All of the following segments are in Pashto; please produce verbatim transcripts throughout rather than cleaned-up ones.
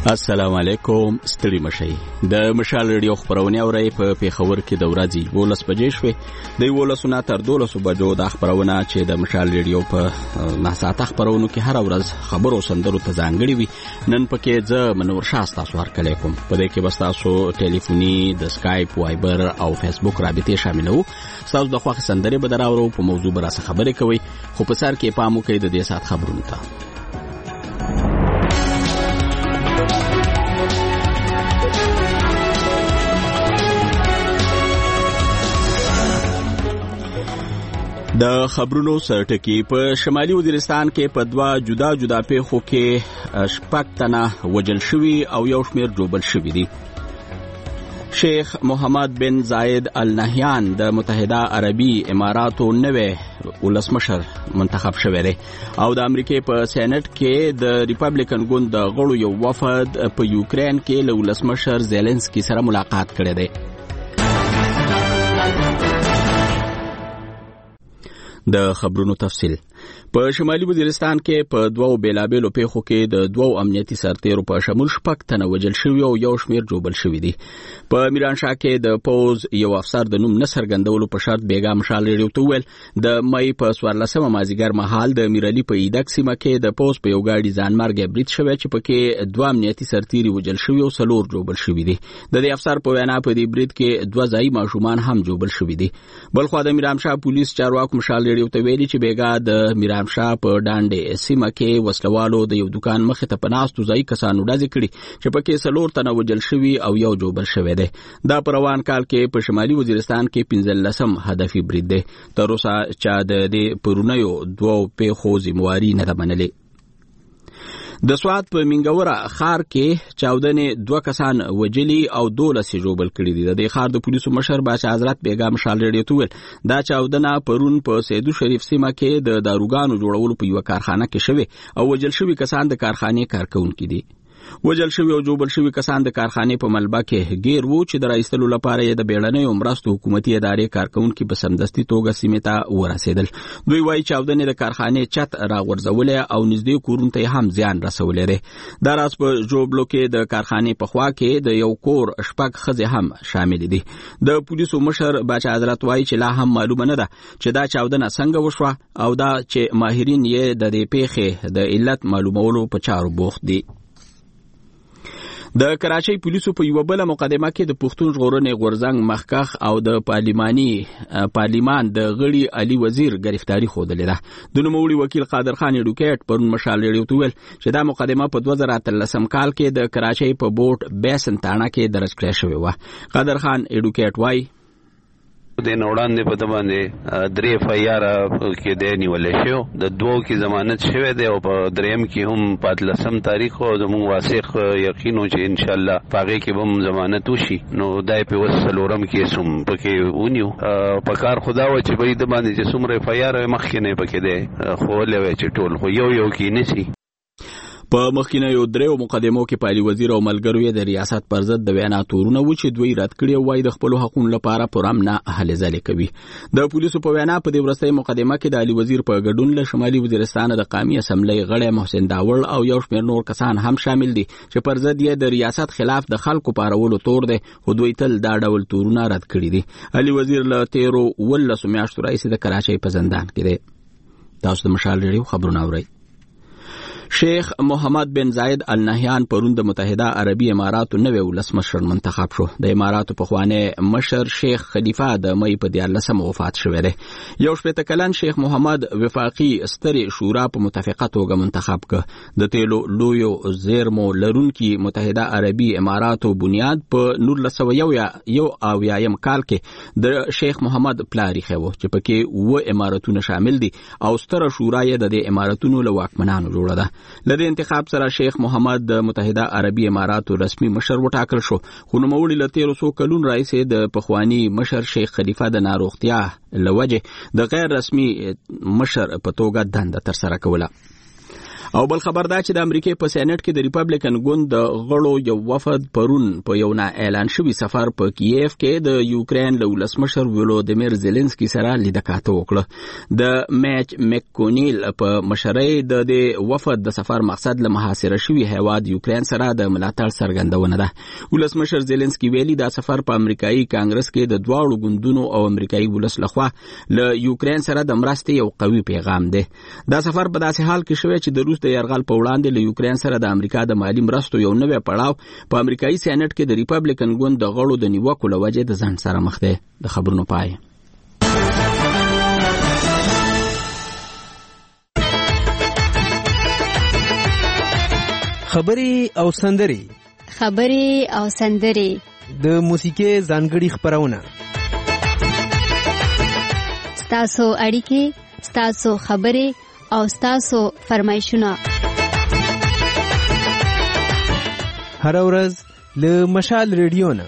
السلام علیکم. ستړي مشئ. د مشال ریډیو خبرونه اورئ په پیښور کې د ورځې ولس بجې شوې د ولسونه تر دولس بجو د خبرونه چې د مشال ریډیو په ناساته خبرونو کې هر ورځ خبرو سندرو ته ځانګړي وي. نن پکې ز منور شاه تاسو ورکړی کوم. په دې کې بس تاسو ټلیفوني د سکایپ وایبر او فیسبوک رابطې شاملو. تاسو د خوښ سندرې به دراورو په موضوع براسه خبرې کوي خو په سر کې پام وکړئ د دې سات خبرونو ته. د خبرونو سرټکی په شمالي وزیرستان کې په دوا جدا جدا پیښو کې شپږ تنه وژل شوي او یو شمېر جوړبل شوي دي. شیخ محمد بن زاید ال نهیان د متحده عربي اماراتو نوې ولسمشر منتخب شوی دی او د امریکای په سېنات کې د ریپبلیکن ګوند د غړو یو وفد په یوکرين کې له ولسمشر زيلنسکي سره ملاقات کړی دی. د خبرونو تفصیل. په شمالي وزیرستان کې په دوو بیلابېلو پیښو کې د دوو امنیتي سرتیرو په شمول شپږ تنه وژل شوي او یو شمېر جوړبل شوي دي. په میرانشاه کې د پوز یو افسر د نوم نه څرګندولو په شرط بیګا مشال ریډیو ته وویل د مې په څوارلسمه مازدیګر مهال د میرالي په ایدک سیمه کې د پوز په یو ګاډي ځانمرګ برید شوی چې پکې دوه امنیتي سرتیري وژل شوي او څلور جوړبل شوي دي. د دې افسر په وینا په دې برید کې دوه ځایي ماشومان هم جوړبل شوي دي. بلخو د میرانشاه پولیس چارواکو مشال ریډیو ته ویلي چې بیګا د میرانشاه په ډانډې سیمه کې وسلوالو د یو دکان مخې ته پناستو ځای کسانو ډزې کړي چې پکې څلور تنه وژل شوي او یو جوړبل شوی دی. دا په روان کال کې په شمالي وزیرستان کې پنځلسم هدفي برید دی. تر اوسه چا د دې پرونیو دوو پیښو ذمہواري نه ده منلې. د سوات په منګوره خار کې چاودنې دوه کسان وجلی او دولس جوړبل کړي دي. د دې خار د پولیسو مشر باچا حضرت بیګا مشال ریډیو ته ویل دا چاودنه پرون په سیدو شریف سیمه کې د داروګانو جوړولو په یو کارخانه کې شوه او وجل شوي کسان د کارخانې کارکونکي دي. وجل شوی او جوړبل شوی کسان د کارخانې په ملبه کې غیر وو چې د رئیسلو لپاره د بیړنۍ عمرستو حکومتي ادارې کارکونکو په سمدستي توګه سیمه ته ورسېدل. دوی وایي چې چاودنې د کارخانې چت راغورځولې او نږدې کورونو ته هم زیان رسولې ده. دا راز په جوړبلو کې د کارخانې په خوا کې د یو کور شپږ ښځې هم شامل دي. د پولیسو مشر باچا حضرت وایي چې لا هم معلومه نه ده چې دا چاودنه څنګه وشوه او دا چې ماهرین یې د دې پیښې د علت معلومولو په چارو بوخت دي. د کراچۍ پولیسو په یو بل مقدمه کې د پښتون ژغورنې غورځنګ مخکخ او د پارلماني پارلمان د غړي علي وزیر گرفتاری خوده ده. د نوموړي وکیل قادر خان اډوکیټ پرون مشال ریډیو ته ویل چې دا مقدمه په دوه زره اتلسم کال کې د کراچۍ په بوټ بیسن تاڼه کې درج کړې شوې و. قادر خان اډوکیټ وایي د نوړاندې په دمانه درې فیار کې د نیولې شو د دوو کې ضمانت شوه دی او په دریم کې هم پاتلسم تاریخ او زموږ واسخ یقینو چې ان شاء الله پاګه کې هم ضمانت وشي. نو دای په وسلورم کې سم پکې ونیو په کار خدا و چې به د باندې چې څومره فیار مخکې نه پکې دی خو لوي چې ټول خو یو یو کې نسی. په مخکینیو دریو مقدمو کې پالي وزیر او ملګرو یې د ریاست پر ضد د وینا تورونه و چې دوی رد کړي او وايي د خپل حقوقو لپاره پرام نه هلې ځلې کوي. د پولیسو په وینا په دې ورستۍ مقدمه کې د علي وزیر په ګډون له شمالي وزیرستان د قومي اسمبلی غړی محسن داوړ او یو شمېر نور کسان هم شامل دي چې پر ضد یې د ریاست خلاف د خلکو پارولو تور دی خو دوی تل دا ډول تورونه رد کړي دي. علي وزیر له تیرو ولسو میاشتو راهیسې د کراچۍ په زندان کې دی. تاسو د مشال ریډیو خبرونه اورئ. شیخ محمد بن زاید ال نهیان پرون د متحده عربي اماراتو نوې ولسمشر منتخب شو. د اماراتو پخوانی مشر شیخ خلیفہ د مې په دیارلسم وفات شوی دی. یو شپېته کلن شیخ محمد وفاقي سترې شورا په متفقه توګه منتخب ک. د تیلو لویو زیرمو لرونکي متحده عربي اماراتو بنیاد په نولس سوه یو اویایم کال کې د شیخ محمد پلاری خو چې پکې و اماراتونه شامل دي او ستره شورا یې د اماراتونو له واکمنانو جوړه ده. لدې انتخاب سره شیخ محمد د متحده عربي اماراتو رسمي مشر وټاکل شو خو نوموړي له تیرو څو کلونو راهیسې د پخوانی مشر شیخ خلیفہ د ناروغتیا له وجې د غیر رسمي مشر په توګه دنده ترسره کوله. او بل خبر دا چې د امریکای په سېنات کې د ریپبلیکن ګوند د غړو یو وفد پرون په یو نه اعلان شوی سفر په کیف کې د یوکرين له ولسمشر ولودیمیر زيلنسکي سره لیدکاته وکړه. د میچ مکونیل په مشرۍ د دې وفد د سفر مقصد له محاصره شوی هیواد یوکرين سره د ملاتړ څرګندونه ده. ولسمشر زيلنسکي ویلي دا سفر په امریکایي کانګرس کې د دواړو ګوندونو او امریکایي ولس لخوا له یوکرين سره د مرستې یو قوي پیغام دی. دا سفر په داسې حال کې شوی چې د روس د یرغل په وړاندې له یوکرين سره د امریکا د مالی مرستو یو نوی پړاو په امریکایي سېنات کې د ریپبلیکن ګوند د غړو د نیوکو له وجې د ځنډ سره مخ دی. د خبرونو پای. خبري او سندري خبري او سندري د موسیقي ځانګړي خبرونه ستاسو اړیکې ستاسو خبري او ستاسو فرمایشونه هر ورځ له مشال ریډیو نه.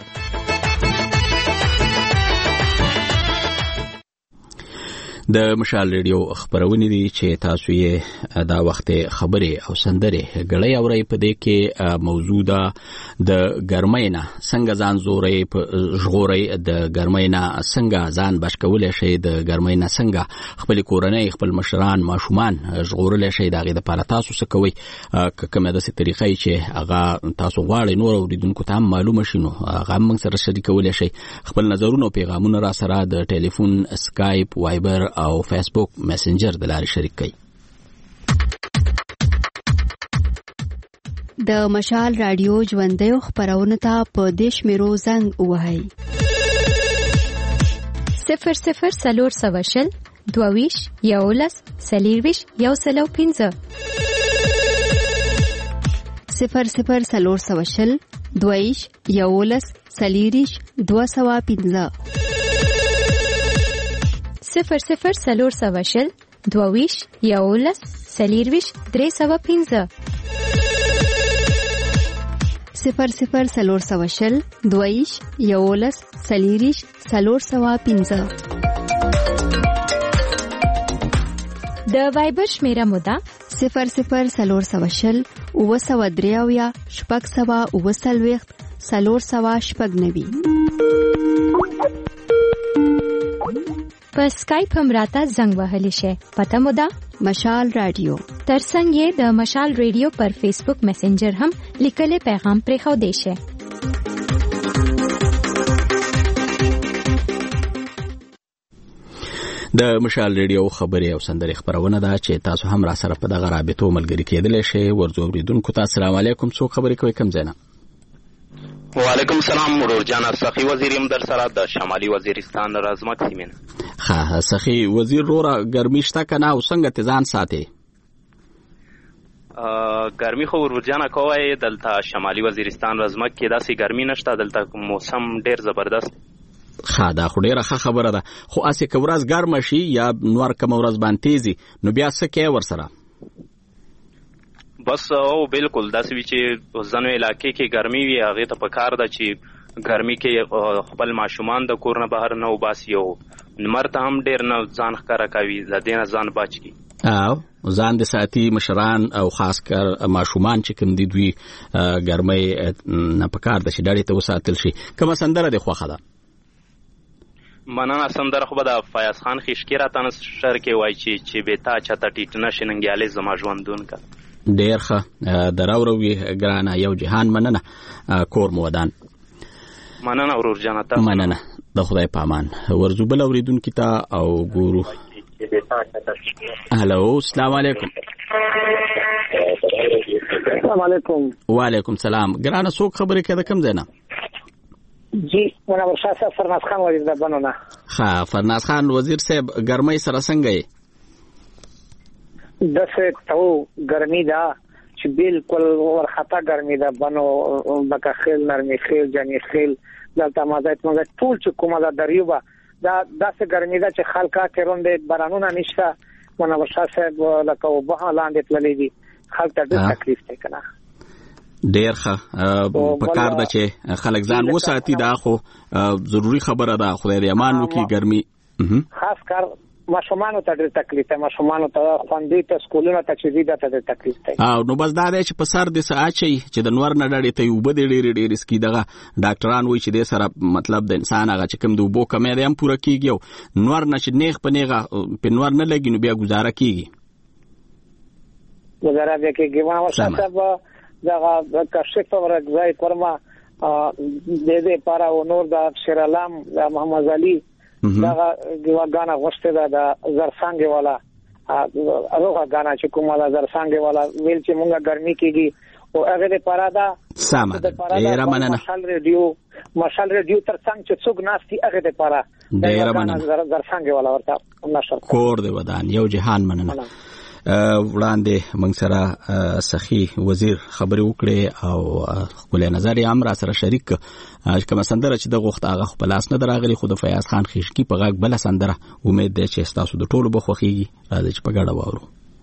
د مشال ریډیو خبرونه دي چې تاسو یې دا وخت خبري او سندري غړی اوري. په دې کې موضوع ده د ګرمۍ نه څنګه ځان زورې په ژغوري، د ګرمۍ نه څنګه ځان بشکول شي، د ګرمۍ نه څنګه خپل کورنۍ خپل مشران ماشومان ژغورل شي. دا غي د لپاره تاسو څه کوي؟ کومه د طریقې چې هغه تاسو غواړئ نور اوریدونکو ته معلومه شي نو هغه موږ سره شریکول شي. خپل نظرونه او پیغامونه را سره د ټلیفون، اسکایپ، وایبر او فیسبوک میسنجر د لارې شریک کړئ. د مشال رادیو ژوندۍ خبرونه ته په دیش میرو زنګ وهاي صفر صفر سلور سواشل دوویش یولس سلیرویش یو سلو پینزه صفر صفر سلور سواشل دوویش یولس سلیریش دو سوا پینزه صفر صفر سلور سواشل دوویش یولس سلیرویش درې سوا پینزه صفر صفر سلور سواشل دوویش یولس سلیریش سلور سوا پینزه. د وایبر شمیره مودا صفر صفر سلور سواشل اوه سوا دریاویا شپږ سوا اوه سلويخت سلور سوا شپږ نوي. په سکایپ هم راته زنګ وهلی شي. پته مو ده مشال رادیو. ترڅنګ یې د مشال رادیو پر فیسبوک میسنجر هم لیکلي پیغام پرې خو دی شي. د مشال ریډیو خبري او سندري خبرونه ده چې تاسو هم را سره په دغه رابطو ملګری کېدلی شئ. ورځو اوریدونکو ته السلام علیکم. څوک خبرې کوي؟ کوم ځای نه؟ وعلیکم السلام. مرور جان سخی وزیریم در سره د شمالي وزیرستان رازمک سیمه. ها سخی وزیر رورا ګرمي شته کنه او څنګه تزان ساتي؟ ګرمي خو مرور جان کوي دلته شمالي وزیرستان رازمک کې داسې ګرمي نشته. دلته موسم ډیر زبردست. ها دا خو ډیره ښه خبره ده. خو اسې که ورځ ګرمه شي یا نور کوم ورځ باندې تیزي نو بیا څه کوي ورسره؟ بس او بالکل داسې وی چې ځنو علاقې کې ګرمي وي هغه ته پکار ده چې ګرمي کې خپل ماشومان د کور نه بهر نه وباسي او مرته هم ډیر نه ځان ښکارا کوي زدين ځان بچ کی او ځان د ساتي مشران او خاص کر ماشومان چې کوم دي دوی ګرمي نه پکار ده چې ډاډه ته وساتل شي. کومه سندره د خوخه ده؟ مننه. سندره خو د فیاض خان خشکی را تنس شر کې وای چې چې بیتا چاته ټیټنه شننګیاله زما ژوندون کا ډیر ښه دراوروي ګرانه یو جهان. مننه کور مودان. مننه ورور جان ته مننه. د خدای پامان. ورزو بل اوریدونکو ته او ګورو. هلو السلام علیکم. السلام علیکم. وعلیکم السلام. ګرانه څوک خبرې کوي کوم ځای نه؟ جی منور شاه صاحب فرناز خان وزیر د بنونه. ها فرناز خان وزیر صاحب ګرمۍ سره څنګه یې؟ دسه تو ګرمي دا چې بالکل ورخطا ګرمي دا بنو بکه خیل نرمي خیل جنې خیل دلته مازایت مګه ټول چې کومه دا دریوبه دا داسه ګرمي دا چې خلکا کېروندې بارانونه نشته. منور شاه صاحب لکه وبه لاندې تللې دي خلک ته ډېر تکلیف دی کنه. ډیر ښه په کار ده چې خلک ځان وساتي. دا خو ضروری خبره ده. خدای دې امان وکړي. ګرمي خاص کار ماشومان ته ډېر تکلیف دی، ماشومان ته خوندې ته سکولونو ته چې دي ته ډېر تکلیف دی. او نو بس دا دی چې په سر د ساچي چې د نور نه ډړې ته وبد ډېر ډېر سکی دغه ډاکټران وایي چې د سره مطلب د انسان هغه چې کوم د وبو کمې دی هم پوره کیږي او نور نه چې نیغ په نیغه په نور نه لګي نو بیا گزاره کیږي گزاره بیا کیږي. ما ورته دغه کشف ورغځای پرما د دې پارا و نور د شیرالام د محمد علي دغه غانا غوښته د زرسانګ والا هغه غانا چې کومه د زرسانګ والا ویل چې مونږه ګرمي کیږي او هغه د پارا دا سامان ډیر مننه مشال ریډیو مشال ریډیو ترڅنګ چې څوک ناشتي هغه د پارا ډیر مننه زرسانګ والا ورته نشر کور دی ودان یو جهان مننه. وړاندې موږ سره سخی وزیر خبرې وکړې او خپل نظر یې هم را سره شریک کوم سندره چې د غوښت هغه خپل لاس نه دراغلي خو د فیاض خان خیشکی په غږ بل سندره امید ده چې تاسو د ټولو بخوخیږي راځي چې په ګډه واورو.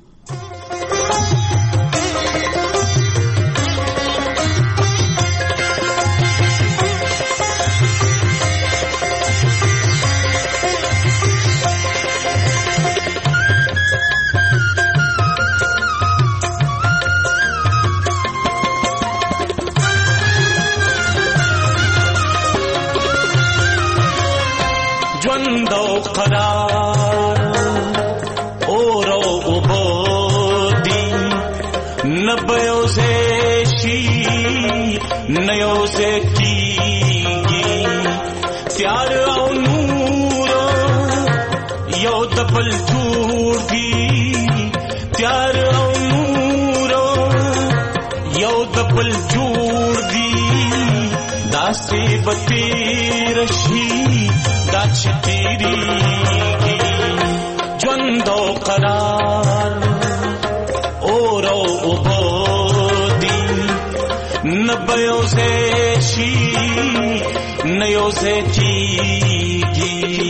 ژوند او قرار اور او عبودی نبیو سے شی نیو سے کیگی پیار او نور یو دبل جوڑ دی پیار او نور یو دبل جوڑ دی داستی بتیرشی داچ تیری ژوند او قرار اور او عبودی نبیو سے شی نیو سے کیگی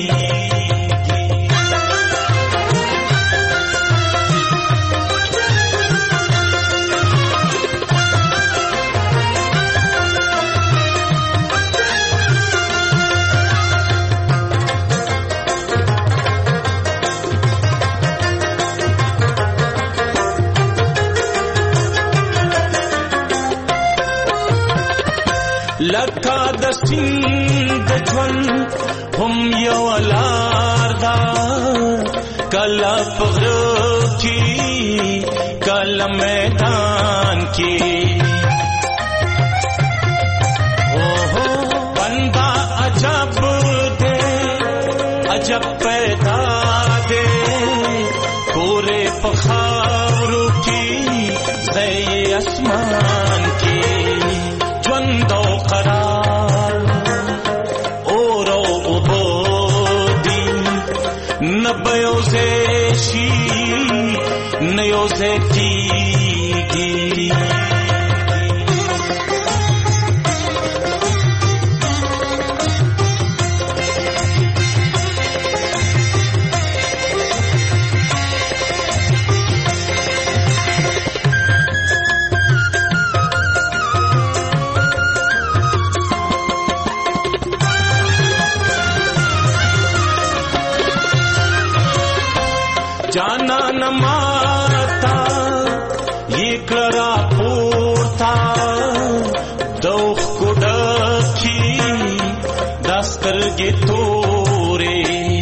لکا دستین دجون هم یو لار دا کلا پغر کی کلا میدان کی بندہ عجب دے عجب پیدا دے پورے پخاورو کی زی اسمان کی ژوند او قرار اور او عبودی نبیو سے شی نیو سے کیگی जाना न माता ये करा पोरता दोख कुडकी दस्तर गे तोरे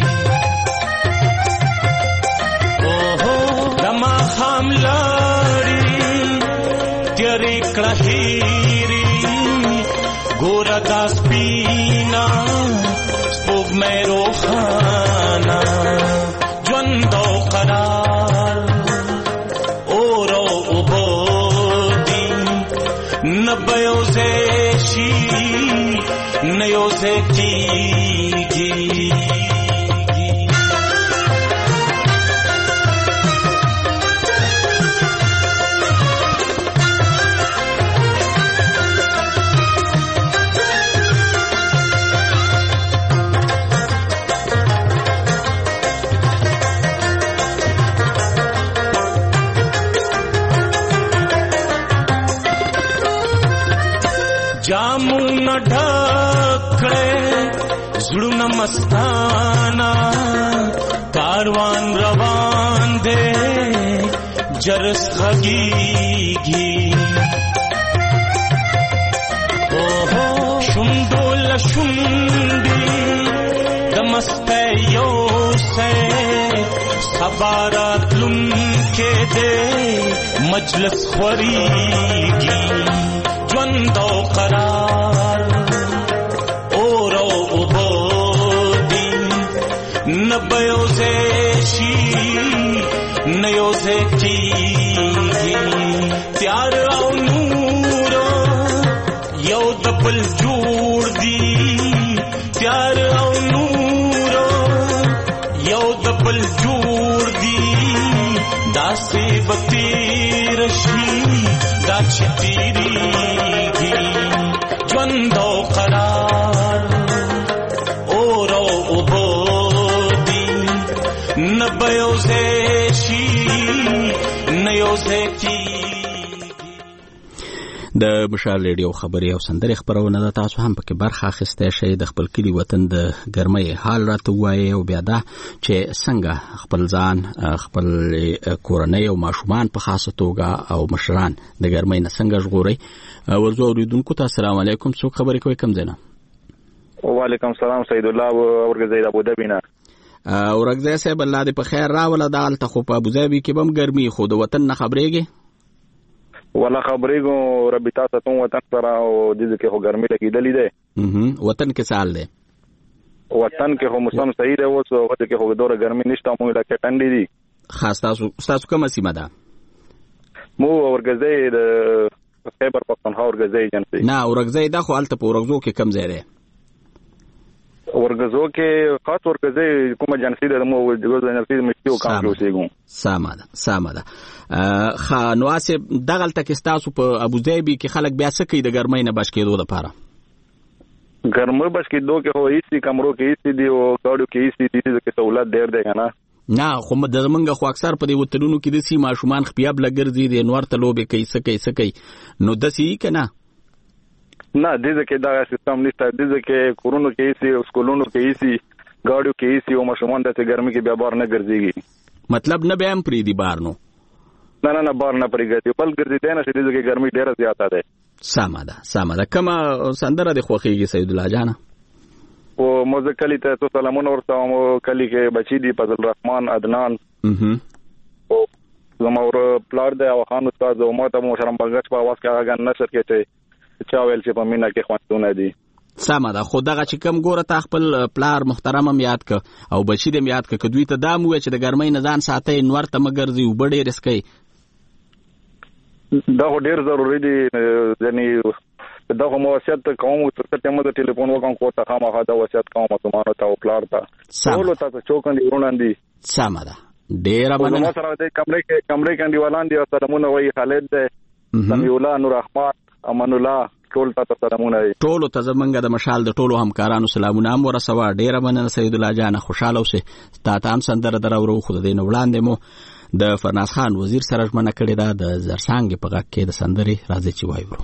ओहो दमा हम लाड़ी तेरे कहीरी गोरा दास पीना स्पोग मेरो खाना ژوند او قرار اور او عبودی نبیو سے شی نیو سے کیگی जामुन ढकड़े जुड़न मस्ताना کاروان روان دے جرس غگیگی اوہو شندو لشندی دمستے یو سے سبارات لن کے دے مجلس خوریگی جوندو قرار اورو عبودی نبیو زیشی نیو زیتیگی تیار او نورو یو دبل جوڑ دی تیار او نورو یو دبل جوڑ دی دا سے بتیرشی دا چتیریگی جوندو قرار اورو عبودی نبیو زیشی نیو زیتی. د مشال ریډیو خبري او سندري خبرونه د تاسو هم پکې برخه اخیسته شي د خپل کلی وطن د ګرمۍ حال راته وایي او بیا دا چې څنګه خپل ځان خپل کورنۍ او ماشومان په خاصه توګه او مشران د ګرمۍ نه څنګه ژغوري. ورزو اوریدونکو ته السلام علیکم. څوک خبرې کوي کوم ځای نه؟ وعلیکم السلام سید الله ورګزی د ابوظبی نه. ورګزی صاحب الله دې په خیر راوله. دالته خو په ابوظبی کې بم ګرمي خو د وطن نه خبرېږي ولا خبرېږو ربي تاسو ته وطن سره او د دې کې هو ګرمي لګېدلې ده. وطن کې سال ده وطن کې هو موسم صحیح ده اوس وخت کې هو دوره ګرمي نشته مو لکه ټنډې دي. خاص تاسو تاسو کومه سیمه ده؟ مو ورګزی د خیبر پختونخوا ورګزی جنسي. نه ورګزی دا خو الته په ورګزو کې کم ځای ده؟ ورګزو کې خاص ورګزی کومه جنسي ده مو د جنسي مشتیو کام کې اوسېګو. سمه ده سمه ده. خا نو اسه دغلته کې تاسو په ابوظبی کې خلک بیا څه کوي د ګرمۍ نه بچ کېدو لپاره؟ ګرمۍ بچ کېدو کې هو هیڅ کمرو کې هیڅ دی او ګاډو کې هیڅ دی چې سہولت ډېر دی کنه. نه خو د زمونږ خو اکثر په دې وطنونو کې د سی ماشومان خپياب لګرځي د انوار ته لوبې کوي څه کوي څه کوي نو دسی کنه. نه دې کې دا سیستم نشته. دې کې کورونو کې هیڅ سکولونو کې هیڅ ګاډو کې هیڅ او ماشومان د ګرمۍ کې بیا بار نه ګرځيږي. مطلب نه به هم پری دی بار نو نه نه نه بار نه پرېږدي بل ګرځي دی نه چې دې کې ګرمي ډېره زیاته ده. سمه ده سمه ده. کومه سندره د خوښیږي سید الله جان؟ او موږ کلی ته تو سلامونه ورته مو کلی کې بچی دی فضل الرحمن عدنان اها او زموږ پلار دی او خان استاد او ماته مو شرم بغچ په आवाज کې هغه نشر کېته چا ویل چې په مینا کې خوندونه دي. سمه ده. خو دغه چې کم ګوره تا خپل پلار محترم هم یاد ک او بچی دې یاد ک کدوې ته دا مو چې د ګرمۍ نه ځان ساتي نور ته مګرځي او بډې رسکي. دا ډېر ضروری دی. یعنی دا کوم وصیت کوم چې ته مو د ټلیفون وکم کو ته خامخا دا وصیت کوم مسلمانانو ته او پلار ته ټول ته چوکندې وروناندي. سمه ده. ډېر مننه. نو سره د کمرې کې کمرې کې دیوالان دي او سلامونه وایي خالد ده سمیع الله نور احمد امان الله ټول ته سلامونه وایي. ټول ته زمونږ د مشال د ټولو همکارانو سلامونه هم ورسوه. ډېر مننه سید الله جان. خوشاله اوسه. تا ته هم سندره درو خو د دین وړاندې مو د فرناز خان وزیر سره ژمنه کړې ده د زرسانګ په غږ کې د سندري راځي چې وایو.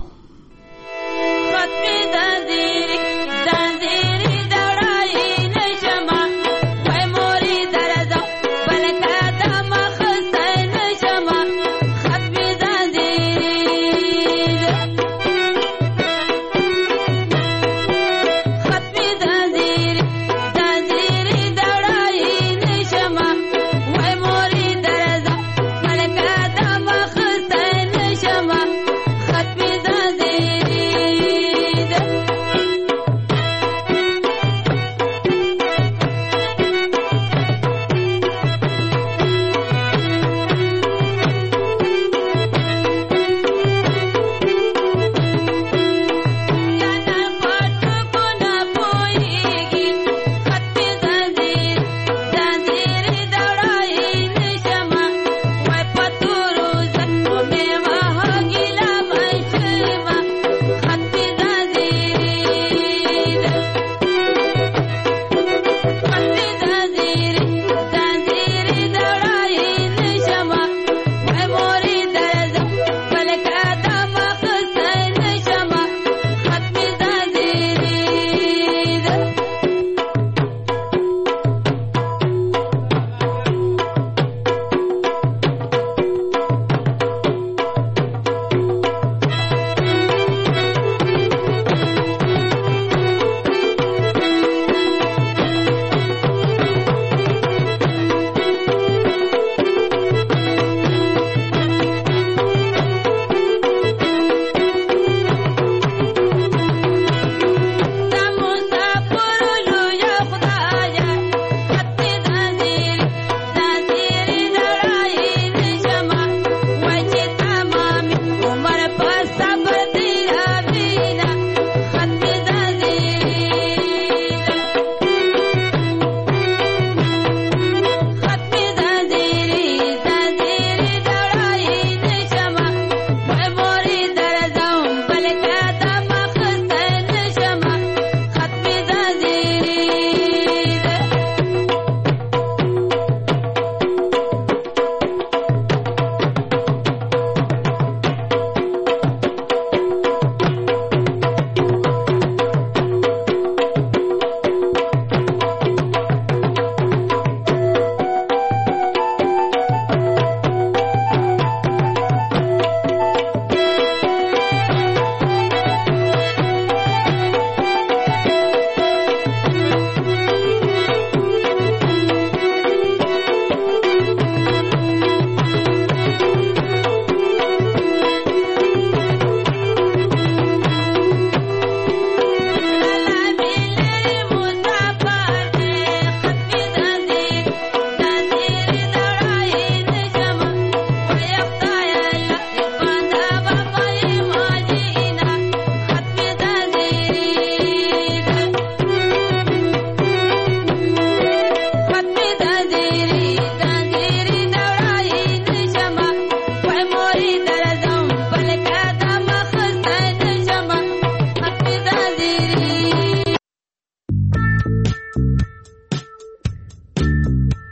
Happy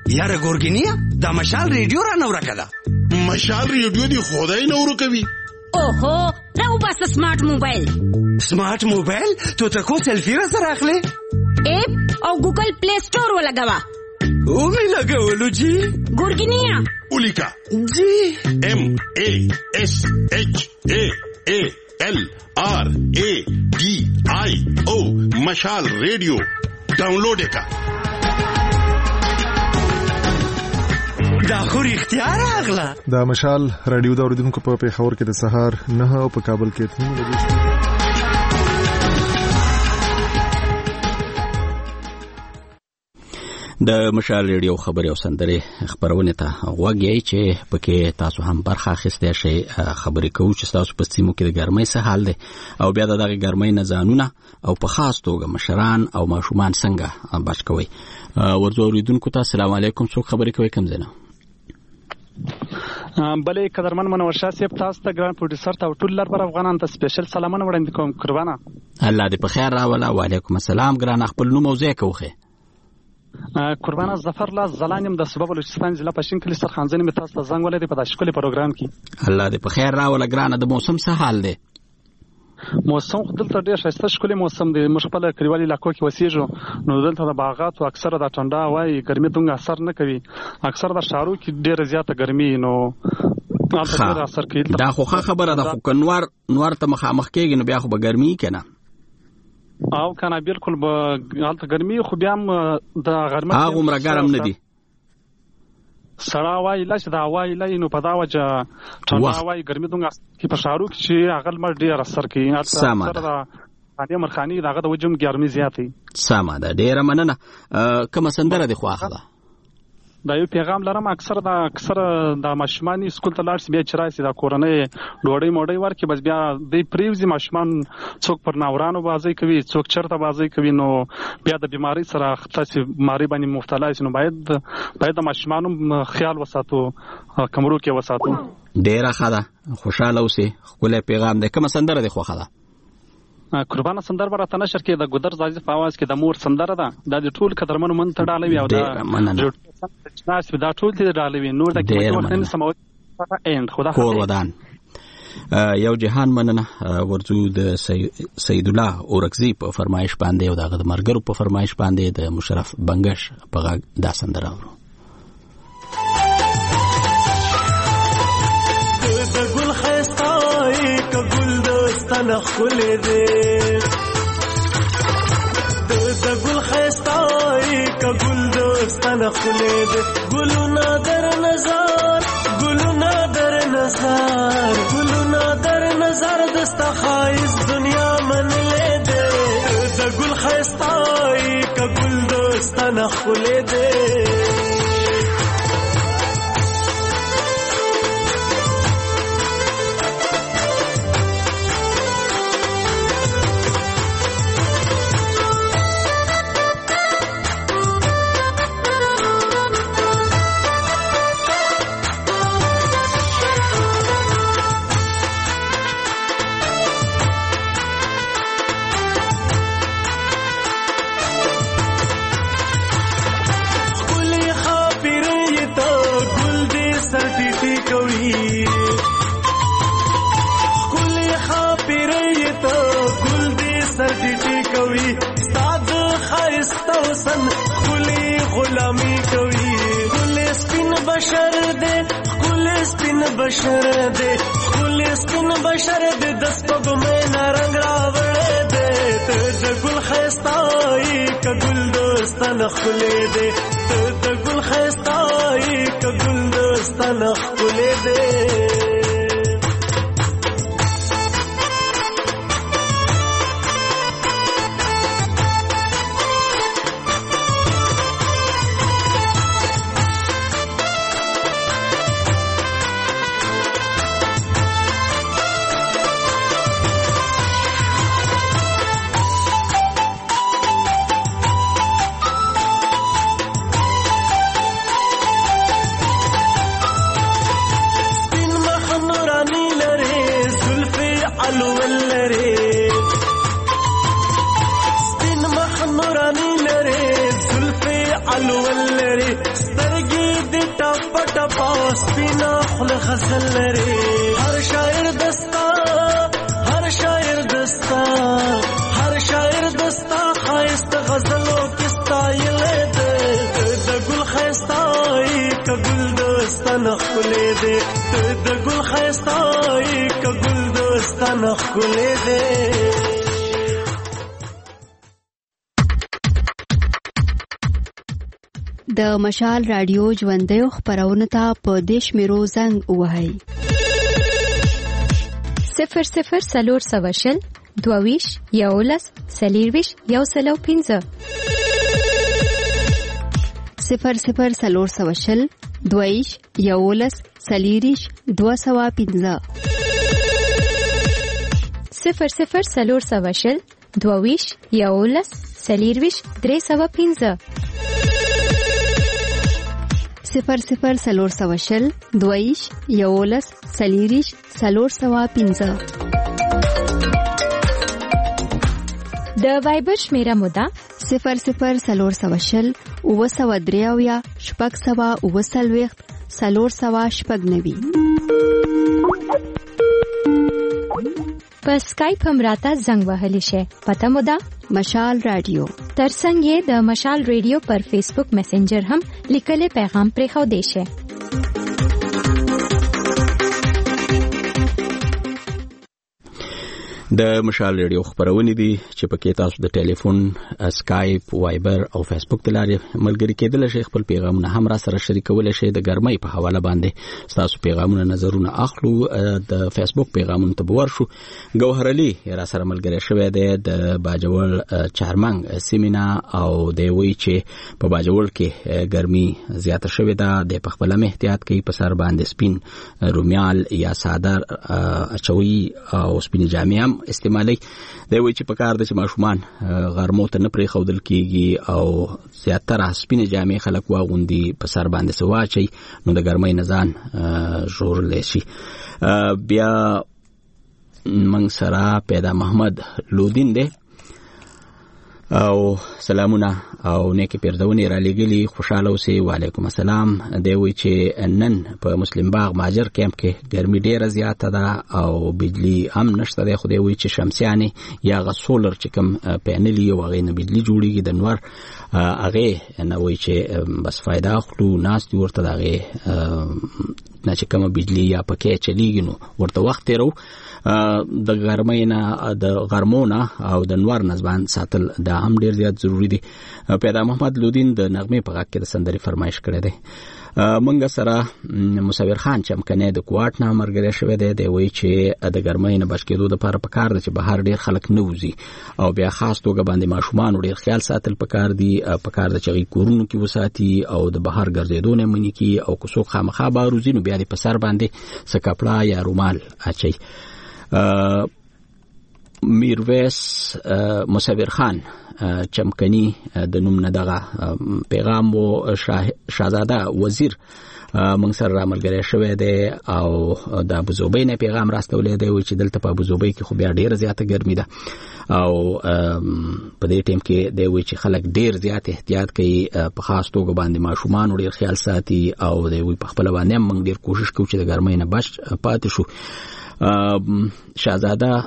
یاره ګورګینیا دا مشال ریډیو را نو راکړه. مشال ریډیو دی خدای نو ورکوي. اوهو راو بس سمارټ موبایل. سمارټ موبایل تو ته کو سلفي را سره اخلي؟ اپ او ګوګل پلی سٹور ولګوا. او می لګولو جی. ګورګینیا ولیکا جی ام ا اس اچ ا ا ال آر ا डी आई او مشال ریډیو ډاونلوډ کا. دا خو اختیار اغلا. دا مشال رادیو دا اوریدونکو په پیښور کې د سهار نه او په کابل کې اته بجې. د مشال ریډیو خبري او سندري خبرونه ته غوږی چې پکې تاسو هم برخه اخیستئ شئ. خبرې کوو چې تاسو په سیمو کې د ګرمۍ څه حال دی او بیا د دغه ګرمۍ نه ځانونه او په خاص توګه مشران او ماشومان څنګه بچ کوي. ورځو اوریدونکو ته السلام علیکم. څوک خبرې کوي کوم ځای نه؟ بلې قدرمن منور شاه صاحب تاسو ته ګران پروډوسر ته ټول لپاره افغانان ته سپیشل سلامونه وړاندې کوم. قربانه الله دې په خیر راوله. وعلیکم السلام. ګران خپل نوم او ځای کوخه. قربانه ظفر الله زلانیم د صوبه بلوچستان ضلع پښین کلی سرخانځنی می تاسو ته زنګ ولې په داسې کلی پروګرام کې. الله دې په خیر راوله. ګران د موسم څه حال دی؟ موسم خو دلته ډېر ښایسته ښکلی موسم دی. موږ خپل کلیوالي علاقو کې اوسېږو نو دلته د باغاتو اکثره د ټنډه هوا ګرمي دومره اثر نه کوي. اکثره د ښارو کې ډېره زیاته ګرمي نو هلته اثر کوي. دا خو ښه خبره ده خو که نور نور ته مخامخ کېږي نو بیا خو به ګرمي که نه او کنه بالکل به هلته ګرمي خو بیا هم د غرمه هغومره ګرم نه دي. سړه هوا ایله چې د هوا ایله نو په دا وجه ټنډه هوا ګرمي دومره کې په ښارو کې چې هغه لمر ډېر اثر کوي. سمه ده. خاني مرخاني دغه د وجه هم ګرمي زیاتوي. سمه ده. ډېره مننه. کومه سندره دې خوښه ده؟ دا یو پیغام لرم اکثر دا اکثر د ماشومان سکول ته لاړ شي بیا چې راشي دا کورنۍ ډوډۍ موډۍ ورکړي بس بیا دوی پریوزي. ماشومان څوک پر ناورانو بازۍ کوي څوک چرته بازۍ کوي نو بیا د بیمارۍ سره تاسې بیمارۍ باندې مبتلا شي نو باید باید د ماشومانو خیال وساتو کمرو کې وساتو. ډېره ښه ده. خوشحاله اوسئ. ښکلی پیغام دی. کومه سندره دې خوښه ده؟ قربانه سندر به راته نشر کې د ګودر زاجي په اواز کې د مور سندره ده. دا د ټول قدرمنو من ته ډالوي او دا دا ټول دې ډالوي نور د کې وخت نه سموي اند خدا کور ودان. یو جهان مننه. ورځو د سید الله اورکزي په فرمایش باندې او دغه د مرګرو په فرمایش باندې د مشرف بنگش په غږ دا سندره اورو. د ګل خستای ک ګل دستانه خولې دې د ګل خستای ک ګل دستانه خولې دې ګلونه در نظر ګلونه در نظر ګلونه در نظر دستا خایز دنیا من لې دې د ګل خستای ک ګل دستانه خولې دې بشر دے خل سپن بشر دے دس پگ میں نرنگ راوڑے دے تے گل خستائی کا گل دوستان خلے دے تے گل خستائی کا گل دوستان خلے دے خل غزل لري هر شاعر دستا هر شاعر دستا هر شاعر دستا خایست غزلو کستا یله دے د ګل خایستای ک ګل دستان خلې دے د ګل خایستای ک ګل دستان خلې دے. د مشال رادیو ژوندۍ خبرونه ته په دیش میرو زنګ وهاي صفر صفر سلور سوشل دوویش یولس سلیرویش یو سلو پینزه صفر صفر سلور سوشل دوویش یولس سلیریش دو سوا پینزه صفر صفر سلور سوشل دوویش یولس سلیرویش درې سوا پینزه صفر صفر سلور سوشل دویش یولس سلیریش سلور سوا پینزه. د وایبر شمیره مودا صفر صفر سلور سوشل اوه سوا دریاویا شپږ سوا اوه سلویښت سلور سوا شپږ نوي. په سکایپ هم راته زنګ وهلی شي. پته مودا مشال رادیو. ترڅنګ یې د مشال رادیو پر فیسبوک میسنجر هم لیکلي پیغام پرې خو دی شي. د مشال رادیو خبرونه دي چې پکې تاسو د ټلیفون، اسکایپ، وایبر او فیسبوک د لارې ملګری کېدل شي. خپل پیغامونه هم را سره شریکول شي. د ګرمۍ په حواله باندې تاسو پیغامونه نظرونه اخلو. د فیسبوک پیغامونه ته ورشو. ګوهر علي را سره ملګری شوی دی د باجوړ چارمنګ سیمینا او دی وی چې په باجوړ کې ګرمي زیاته شوې ده. د په خپل احتیاط کوي، په سر باندې سپین رومیال یا ساده اچوي او سپین جامې هم استعمالي. دی وی چې په کار د چې ماشومان غرمو ته نه پرې خودل کیږي او زیاتره سپین جامې خلک واغوندي، په سر باندې سواچي، نو د ګرمۍ نه ځان ژغورلی شي. بیا منګ سره پیدا محمد لودین دی او سلامونه او نیکی پیردونی را لګلی. خوشاله اوسئ. وعلیکم السلام. دی وی چې نن په مسلم باغ ماجر کیمپ کې ګرمي ډیره زیاته ده او بجلی هم نشته ده. خو دی وی چې شمسیانې یا غ سولر چې کوم پینل یو هغه نه بجلی جوړیږي د نور هغه نه وی چې بس فائدہ اخلو. ناس ورته دغه نه چې کوم بجلی یا پکې چلیږي نو ورته وخت تیرو. د ګرمۍ نه د غرمونه او د نور نسبان ساتل دا هم ډیر زیات ضروری دي. پیدا محمد لودین د نغمه په غږ کې د سندري فرمایش کړی دی. منګ سره مصور خان چمکنه د کوټ نه مرګره شوی دی. دی وی چې د ګرمۍ نه بچ کېدو لپاره په کار دی چې بهر ډیر خلک نه وځي او بیا خاص توګه باندې ماشومان ډیر خیال ساتل په کار دی. په کار د چغې کورونو کې وساتي او د بهر ګرځېدو نه منې کی او کوڅو خامخا باروزي نو بیا د په سر باندې څه کپړه یا رومال اچي. میرویس مصور خان چمکنی د نوم نه دغه پیغام و شاهزاده وزیر موږ سره راملګری شوی دی او د ابوظبي نه پیغام راستولې دی چې دلته په ابوظبي کې خو بیا ډیره زیاته ګرمي ده او په دې ټیم کې دی وی چې خلک ډیر زیات احتیاط کوي، په خاص توګه باندې ماشومان ډیر خیال ساتي او دی وی په خپل باندې موږ ډیر کوشش کوو چې د ګرمۍ نه بچ پاتې شو. شاهزاده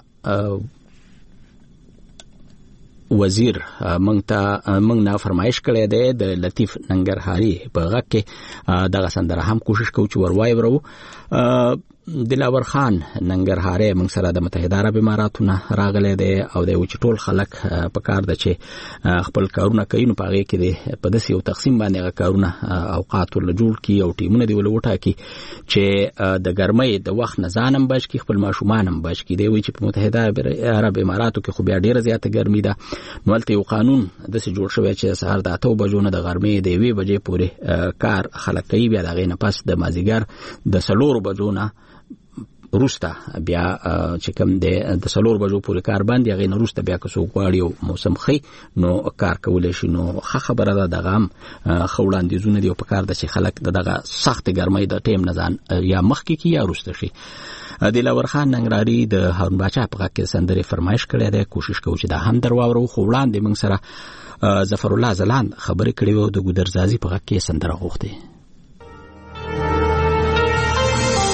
وزیر مونږ ته مونږ نه فرمایش کړی دی د لطیف ننګرهاري په غږ کې دغه سندره هم کوشش کوو چې ورواي ورو. دلاور خان ننګرهاري مونږ سره د متحده عرب اماراتو نه راغلی دی او د چې ټول خلک په کار د چې خپل کارونه کوي نو پاره کې دی په داسې یو تقسیم باندې کارونه اوقات ول جوړ کی او ټیمونه دی ول وټا کی چې د ګرمۍ د وخت نه ځانم بچ کی خپل ماشومان هم بچ کی دی وی چې په متحده عرب اماراتو کې خو بیا ډیره زیاته ګرمي ده. نو ولته یو قانون د څه جوړ شوی چې سهار د اته بجو نه د ګرمۍ د یوې بجې پورې کار خلک کوي، بیا دغه نه پس د مازیګر د سلور بجو نه روستا بیا چې کوم د سلور بجو پورې کار باندې هغه نه روستا بیا که څوک غواړي او موسم خي نو کار کولای شي. نو ښه خبره ده دغه هم خوړاندیزونه دی په کار د چې خلک دغه سخت ګرمۍ د ټیم نه ځان یا مخکې کی یا روسته شي. دلاور خان ننګرهاري د هارون باچا په غږ کې سندري فرمایش کړی دی. کوشش کوو چې دا هم درواورو. خو وړاندې موږ سره ظفر الله زلان خبرې کړې وو د ګودرزازي په غږ کې سندره غوښتې.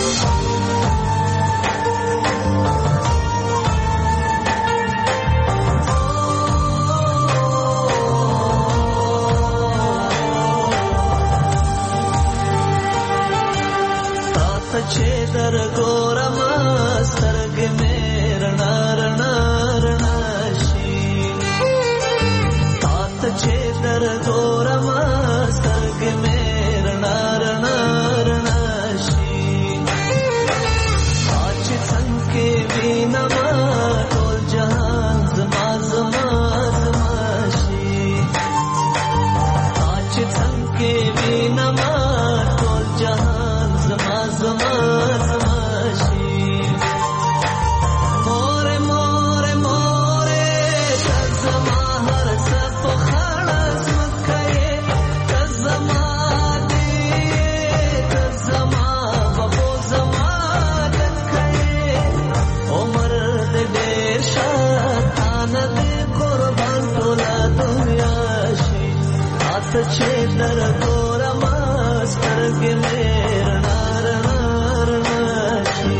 در ګورم سترګې مې رڼا رڼا رڼا شي.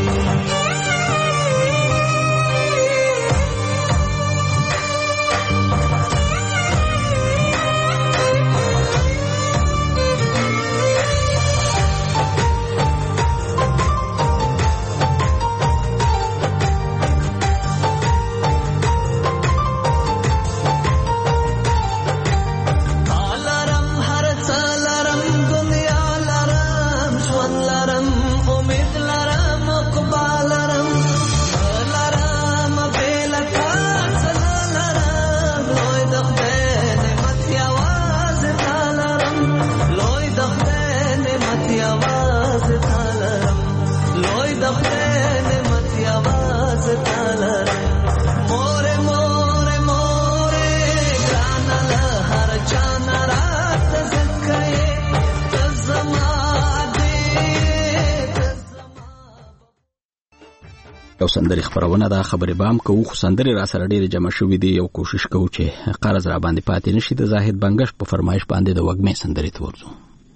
یو سندري خبرونه دا خبرې بام کوو خو سندري را سره ډېرې جمع شوې دي. یو کوشش کوو چې قرض را باندې پاتې نشي. د زاهد بنګش په فرمایش باندې د وږمې سندري ته ورځو.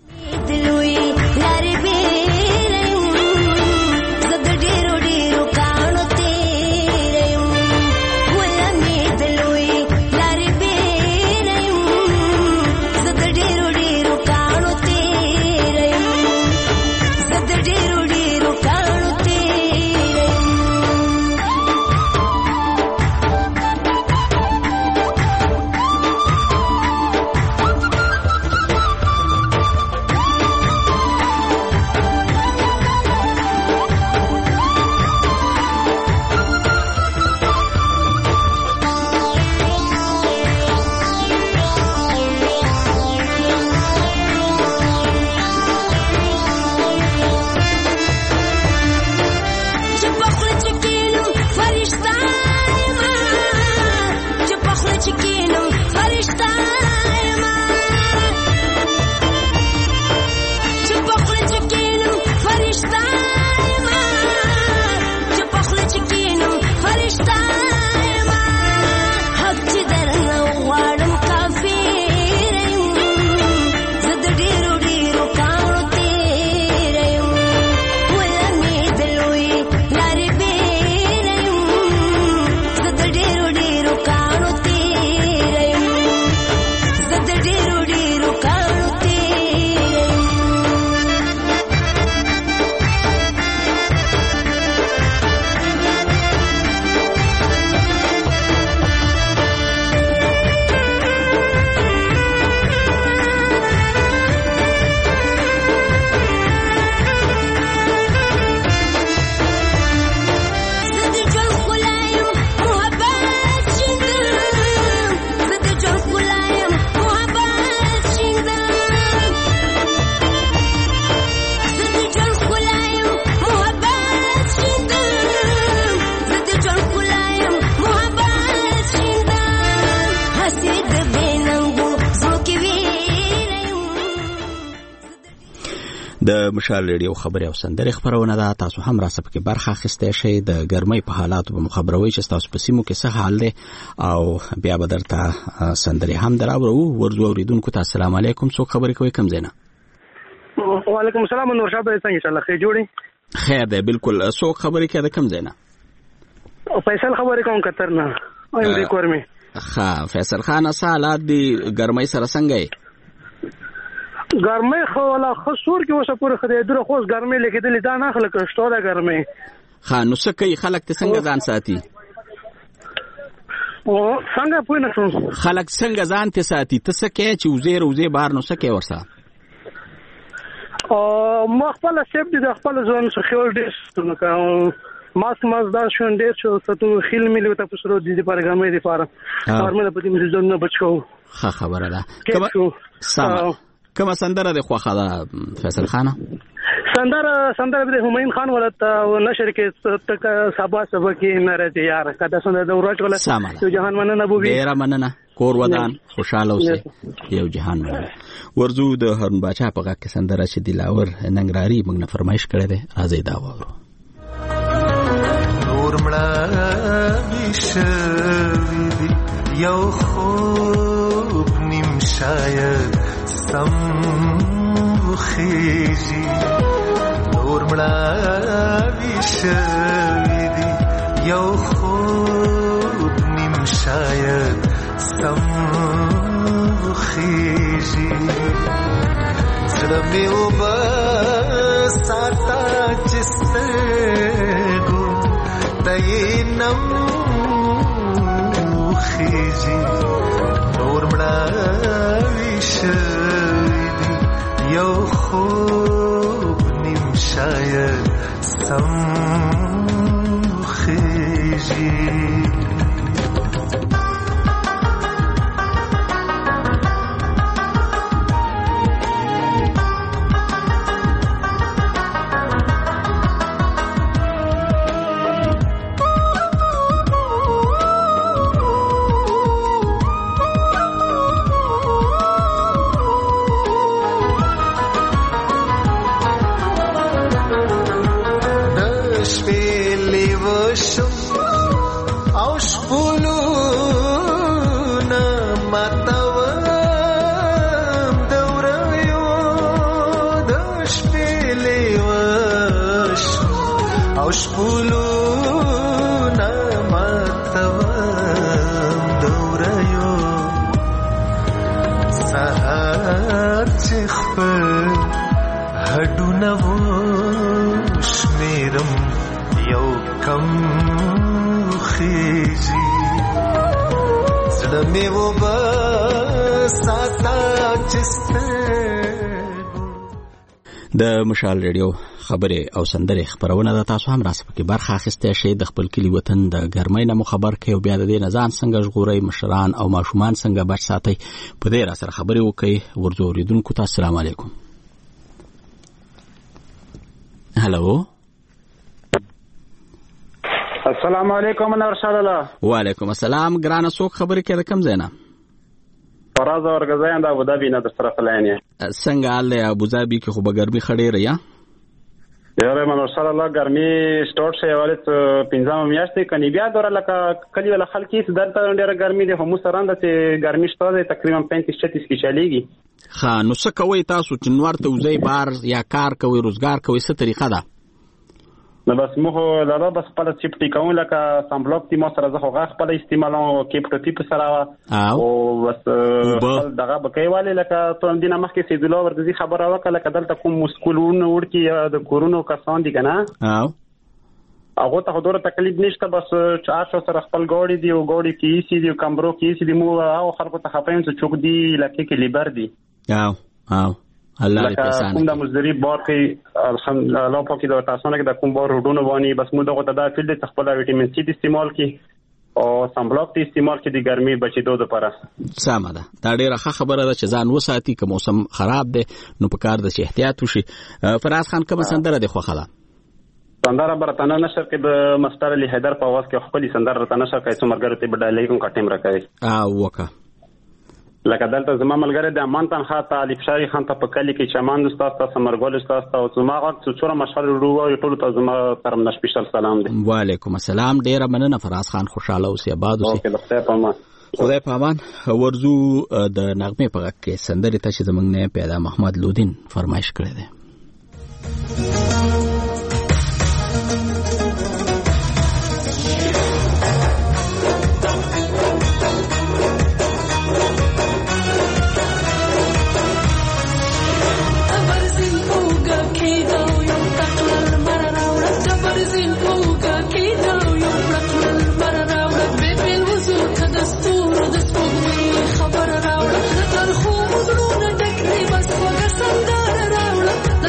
د مشال ریډیو خبري او سندري خبرونه ده. تاسو هم راسه پکې برخه اخیسته شئ. د ګرمۍ په حالاتو به مخبروي چې تاسو په سیمو کې څه حال دی او بیا به درته سندري هم دراوړو. ورځو اوریدونکو ته السلام علیکم. څوک خبرې کوي کوم ځای نه؟ وعلیکم السلام. نور شاه به څنګه ان شاء الله خیر جوړي. خیر دی بالکل. څوک خبرې کوي د کوم ځای نه؟ فیصل خبرې کوم قطر نه. ایم ډي کورمي. ها فیصل خان حالات دی ګرمۍ سره څنګه؟ ګرمۍ خو ولا خسور کې وسه پوره خدای دره خو ګرمۍ لیکدل دا نه خلک شته دا ګرمۍ. ها نو څه کوي خلک ته څنګه ځان ساتي؟ او څنګه پوه نه شم خلک څنګه ځان ته ساتي؟ ته څه کوي چې وزیر وزیر بهر نو څه کوي ورسره؟ او مخبل سیب دي د خپل ځون څخه خول دې نو کوم ماس ماس دا شون ډیر شو ستو خیل ملي ته پسرو دي د پاره ګرمۍ د پاره فارمه په دې مزه نه بچو. ښه خبره ده. کما سم کما سندره د خوخه ده فیصل خان؟ سندره سندره د همین خان ولته او نشر کې تک سبا سبا کې نارته یار کدا سندره د ورځ ولا یو جهان مننه بو ډیر مننه کور ودان خوشاله اوسه یو جهان مننه. ورزو د هرن باچا په غا کې سندره چې دلاور ننګراری موږ نه فرمایش کړی دی. راځي دا وورو. نور مړه بشوي یو خوب نیم شاید سم وخیجی نور مړاوي شوي دي یو خوب نیم شاید سم وخیجی زړه مې اوبه ساته چې سترګو ته یې نم وخیجي نور مړاوي شوي دي یو خوب نیم شاید سم وخیجي د مشال ریډیو خبره او سندره خبرونه د تاسو هم راسه پکې برخه اخیسته شي د خپل کلی وطن د ګرمۍ نه خبر کوي او بیا د دې نزان څنګه ژغوري مشران او ماشومان څنګه بچ ساتي په دې را سره خبرې وکي ورځو ریدونکو ته السلام علیکم. هالو السلام علیکم نورشاد الله. وعلیکم السلام. ګرانه څوک خبرې کوي کم زینا؟ فراز اورګزاین د ابوظبي نه در طرف لاینه. څنګه حال ابوظبي کې خو به ګرمي خړې ریا؟ یاره منور صلی الله ګرمي سٹارټ شي والے پنځم میاشتې کني بیا دره لکه کلی ول خلک یې دلته ډېره ګرمي دي هم سره چې ګرمي شته تقریبا پینتیس چتیس کې چلیږي. ها نو څه کوي تاسو چې نور ته وزي بار یا کار کوي روزګار کوي څه طریقه ده؟ نو بس موږ دا بس په چپ ټیکاو لکه سامبلوک تی مو سره زه خو غاښ په استعمالو کې پروتیپ سره او بس دغه بکایواله لکه ته دینه مخکې سیدلو ورته خبره وکړه لکه دلته کوم مسکولونه ورکی د کورونو کسان دي کنه او هغه ته حضور تکلیف نشته بس چارشو سره خپل ګوړي دی او ګوړي کې سي دی کمبرو کې سي دی مو او خلکو ته خپایم چې چوک دی لکه کې لیبر دی او او الله دې پسانه کوم د مزدوري بار کې الحمدلله په کې د تاسو نه د کوم بار روډونه وانی بس مو دغه د فیلډ خپل وټامین سي استعمال کې او سمبلوک تی استعمال کې د ګرمي بچیدو لپاره. سمه ده دا ډیره ښه خبره ده چې ځان وساتي که موسم خراب دی نو په کار د احتیاط وشي. فراز خان کوم سندره دی خو خلا سندره برتانه نشر کې د مستر علي حیدر په आवाज کې خپل سندره برتانه نشر کوي چې مرګره ته بدایله کوم کټیم راکړي او وکا لکه دلته زما ملګری د امان تن خاطه علي فشاری خان ته په کلی کې چمان استاد تاسو مرګول استاد تاسو زما غږ څوره مشهور ورو ټول ته زما ترم نشپیشل سلام دی. وعلیکم السلام. ډیره مننه فراز خان خوشاله اوسې آباد اوسې. خدای په امان. ورزو د نغمه په غږ کې سندره ته چې زمنګ نه پیدا محمد لودین فرمایش کړی دی. خبر راوړه د تر خو زړونه ډک دی بس وګ سندره راوړه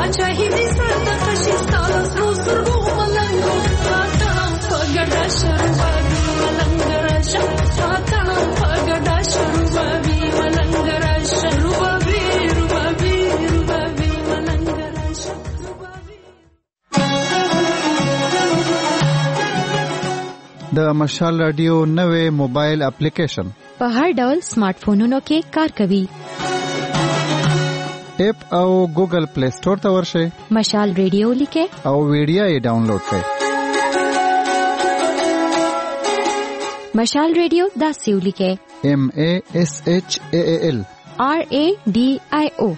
پاچاهي دې سر د خشستا سرو سرو ملنګو راته پګړه شروبابي ملنګ راشه راته پګړه شروبابي ملنګ راشه روبابي روبابي روبابي ملنګ راشه د مشال رادیو نوې موبایل اپلیکیشن په هر ډول سمارټ فونونو کې کار کوي. اپ او ګوګل پلی سٹور ته ورشئ، مشال ریډیو لیکه او ویډیو یې ډاونلوډ کړئ. مشال ریډیو داسې ولیکه ایم ا اس ایچ ا ال آر ا ډي آی او.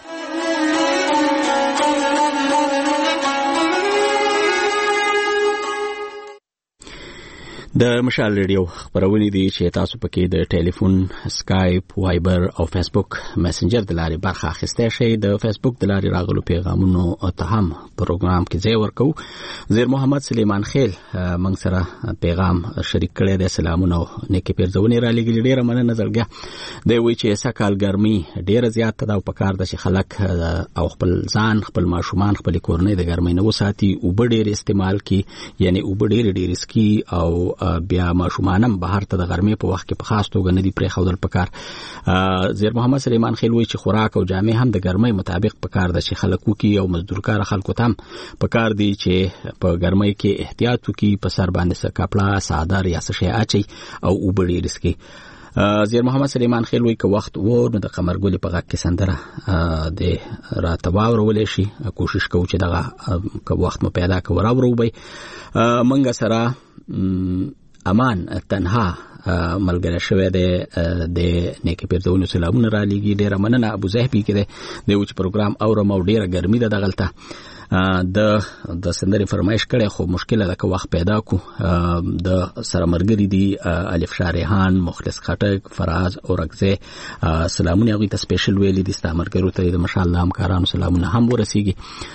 د مشال ریډیو خبرونه دي چې تاسو پکې د ټلیفون، اسکایپ، وایبر او فیسبوک میسنجر د لارې برخه اخیسته شئ. د فیسبوک د لارې راغلو پیغامونو ته هم پروګرام کې ځای ورکو. زیر محمد سلیمان خیل موږ سره پیغام شریک کړی دی. سلامونه او نیکی پیرزونې را لګلې، ډیره مننه زړګیا. دی وی چې سکهال ګرمي ډیره زیاته ده او په کار ده چې خلک او خپل ځان، خپل ماشومان، خپل کورنۍ د ګرمۍ نه وساتي، اوبه ډیر استعمال کی، یعنی اوبه ډیر ډیر اسکی او بیا ماشومانم بهر ته د ګرمۍ په وخت کې په خاص توګه نه دی پرې خودل پکار. زیر محمد سلیمان خیل وی چې خوراک او جامې هم د ګرمۍ مطابق پکار ده چې خلکو کې او مزدورکار خلکو ته پکار دی چې په ګرمۍ کې احتیاط وکړي، په سر باندې څه کپڑا، صادر یا څه شی اچي او اوبه ډیر اسکی. زیر محمد سلیمان خیل وی که وخت و نو د قمرګل په غږ کې سندره د راتواور ولې شي، کوشش کوو چې دغه که وخت مو پیدا کوو راوړو به منګه سره امان تنها ملګری شوی دی. د نیکی پیرزونو سلامونه را لېږي، ډیره مننه. ابو زهبي کې دی د یو پروګرام اورم او ډیره ګرمي ده دغلته. د د سندري فرمایش کړي خو مشکله ده که وخت پیدا کو. د سره مرګري دي الف شارحان، مخلص خټک، فراز اورګزه سلامونه غوي ته سپیشل ویلي دي. ستامرګرو ته د ماشاءالله همکارانو سلامونه هم ورسیږي.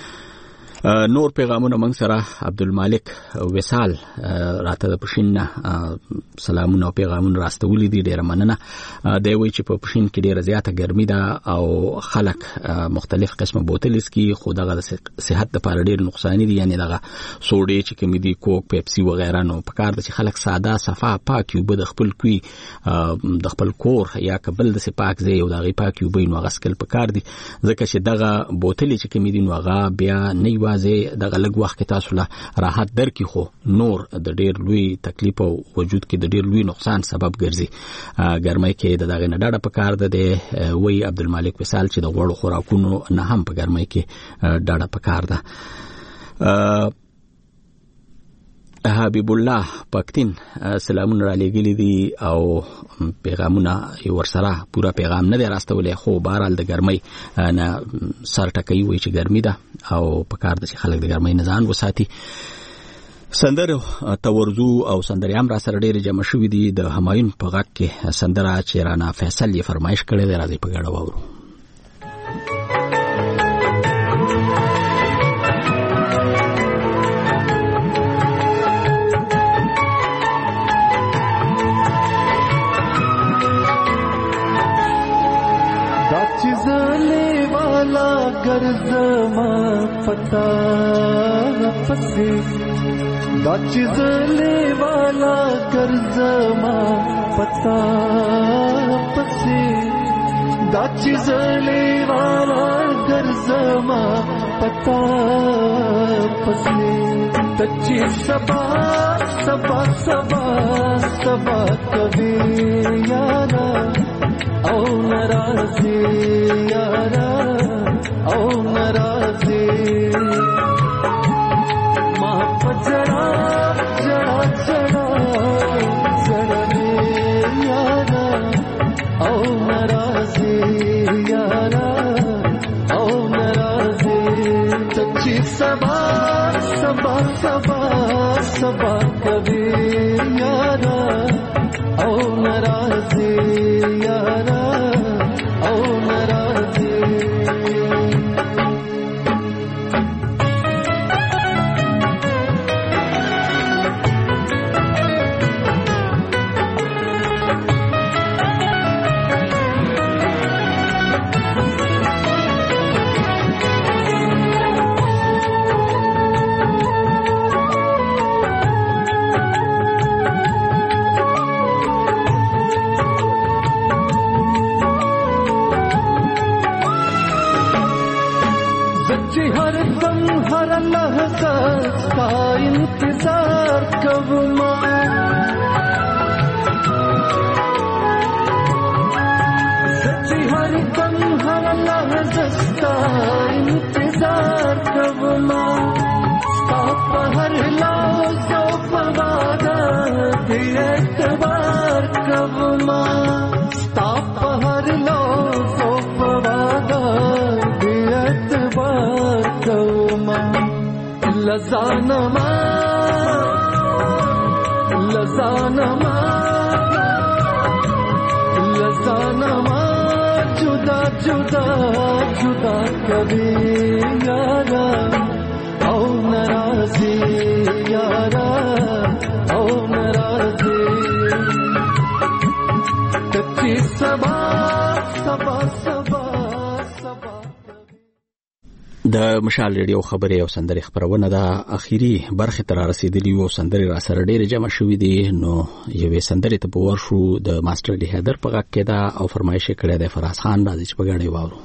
نور پیغامونه موږ سره عبدالمالک وصال راته د پښین سلامونه او پیغامونه راستولې دي، ډیره مننه. دی وی چې په پښین کې ډیره زیاته ګرمي ده او خلک مختلف قسمه بوتل اسکی، خو دغه د صحت لپاره ډیر نقصان دي، یعنی دغه سوډي چې کوم دي، کوک، پیپسي وغیرہ. نو په کار د چې خلک ساده صفا پاک یو بد خپل کوي د خپل کور یا قبل د پاک ځای او دغه پاک یو بین وغسکل په کار دي، ځکه چې دغه بوتل چې کوم دي نو هغه بیا نه یوازې دغه لږ وخت کې تاسو له راحت درکې، خو نور د ډیر لوی تکلیف او وجود کې د ډیر لوی نقصان سبب ګرځي. ګرمۍ کې د دغه نه ډډه پکار ده. د وی عبدالمالک وصال چې د غوړو خوراکونو نه هم په ګرمۍ کې ډډه پکار ده. حبیب الله پاکتین سلامونه را لېږلي دي او پیغامونه ورسره پورا پیغام نه دی راستولی، خو بهرحال د ګرمۍ نه سر ټکوي، وایي چې ګرمي ده او په کار ده چې خلک د ګرمۍ نه ځان وساتي. سندرو تورزو او سندرې هم را سره ډېرې جمع شوي دي. د همایون په غږ کې سندره چې رانا فیصل یې فرمایش کړی دی، راځئ په ګډه واورو. गर्जमा पता पसे دا چیزلې والا ګرځما پتا پسې دا چیزلې والا ګرځما پتا پسې تچې سبا سبا سبا سبا کوي یارا او ناراضي یارا او ناراضي जरा जरा जरा जरा यारा ओ नाराज़ी यारा ओ नाराज़ी सच्ची सबा सबा सबा सबा कभी यारा ओ नाराज़ी यारा ओ नाराज़ी सच्ची हर दम हर लहजा का इंतजार कब मां सच्ची हर दम हर लहजा का इंतजार कब मां आप हर लौज़ो पवादा भी एतबार कब मां आप हर लौज़ो पवादा भी एतबार कब मां लज़ानमा लज़ानमा लज़ानमा जुदा जुदा जुदा कभी यारा ओ नाराज़ी यारा ओ नाराज़ी कच्ची सबा सबा सबा सबा د مشال ریډیو خبرې او سندرې خبرونه د اخیری برخه تر رسیدلی او سندرې را سره ډېر جمع شوې دي نو یوې سندرې ته په ورشو د ماستر لی هدر په غږ کې دا او فرمایش کړی دی فراز خان راځي چې په غاړې واورو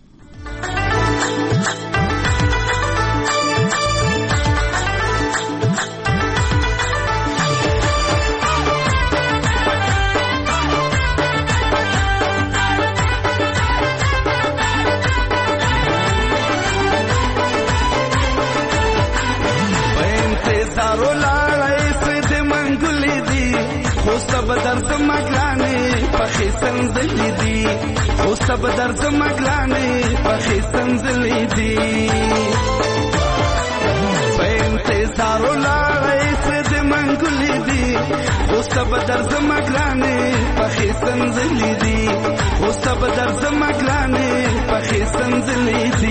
سب درد مگلانے پخی سنزلی دی او سب درد مگلانے پخی سنزلی دی پہ انتظارو لارے سے دے منگلی دی او سب درد مگلانے پخی سنزلی دی او سب درد مگلانے پخی سنزلی دی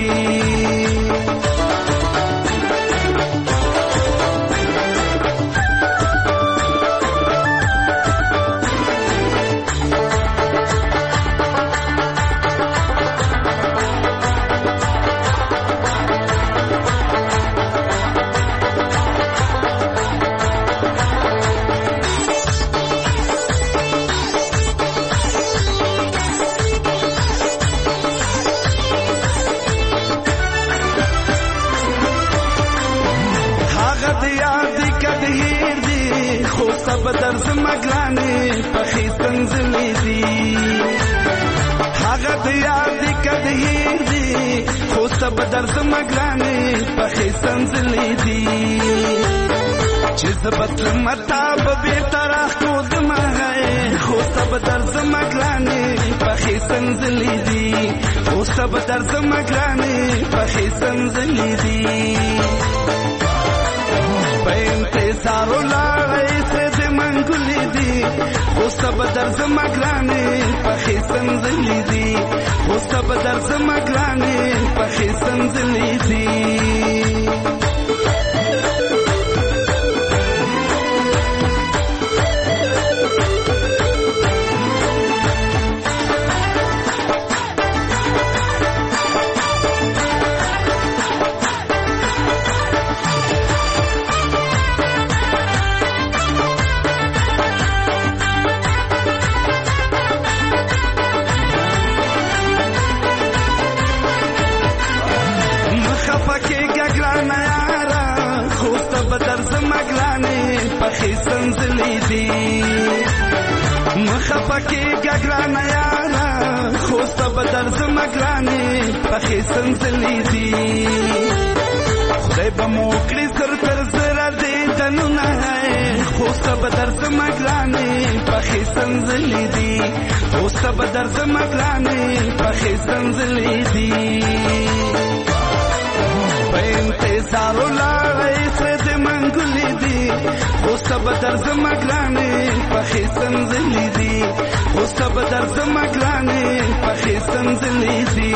درز مگلانے پخی سنزلی دی حاغت یاد کدیر دی خو سب درز مگلانے پخی سنزلی دی چیز بطل مطاب بیتراخ کود مغائے خو سب درز مگلانے پخی سنزلی دی خو سب درز مگلانے پخی سنزلی دی پہ انتظارو لارے سے منگلی دی او سب درز مگلانے پخی سنزلی دی او سب درز مگلانے پخی سنزلی دی پخی سنزلی دی مخفکی گگرانا یارا خوست بدرز مگرانے پخی سنزلی دی خدای بموکلی زر تر زر دیدنو نهائے خوست بدرز مگرانے پخی سنزلی دی خوست بدرز مگرانے پخی سنزلی دی پہ انتظارو لارے سے دے منگلی دی او سب درز مگلانے پخی سنزلی دی او سب درز مگلانے پخی سنزلی دی